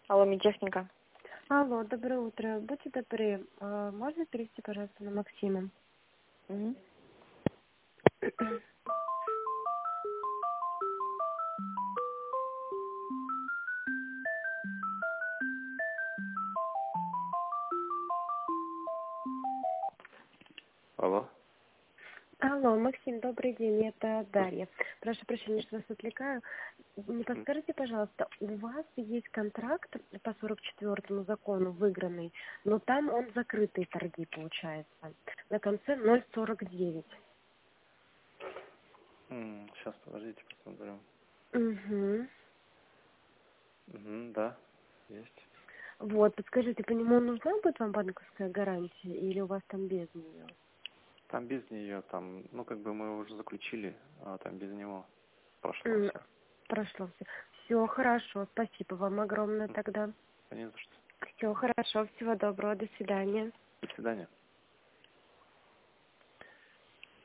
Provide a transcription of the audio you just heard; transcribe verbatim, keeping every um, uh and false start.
Алло, медтехника. Алло, доброе утро. Будьте добры, а, можно перевести, пожалуйста, на Максима? Мгм. Алло. Алло, Максим, добрый день, это Дарья. Прошу прощения, что вас отвлекаю. Не М, подскажите, пожалуйста, у вас есть контракт по сорок четвёртому закону выигранный, но там он закрытый торги, получается, на конце ноль сорок девять. Сейчас, подождите, посмотрю. Угу. Угу, да, есть. Вот, подскажите, по нему нужна будет вам банковская гарантия или у вас там без нее? Там без нее, там, ну, как бы мы уже заключили, а там без него прошло все. Прошло все. Все хорошо, спасибо вам огромное тогда. Не за что. Все хорошо, всего доброго, до свидания. До свидания.